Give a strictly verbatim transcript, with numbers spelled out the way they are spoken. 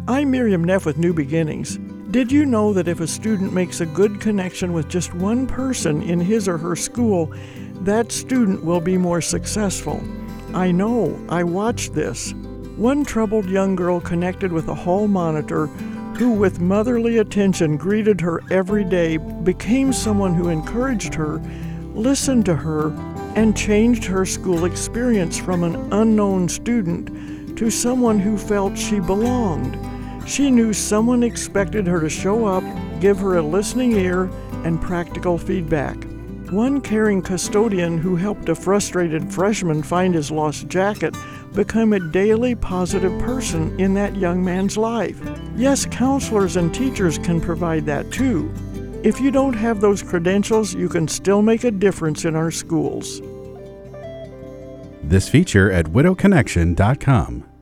I'm Miriam Neff with New Beginnings. Did you know that if a student makes a good connection with just one person in his or her school, that student will be more successful? I know, I watched this. One troubled young girl connected with a hall monitor who, with motherly attention, greeted her every day, became someone who encouraged her, listened to her, and changed her school experience from an unknown student to someone who felt she belonged. She knew someone expected her to show up, give her a listening ear, and practical feedback. One caring custodian who helped a frustrated freshman find his lost jacket became a daily positive person in that young man's life. Yes, counselors and teachers can provide that too. If you don't have those credentials, you can still make a difference in our schools. This feature at widow connection dot com.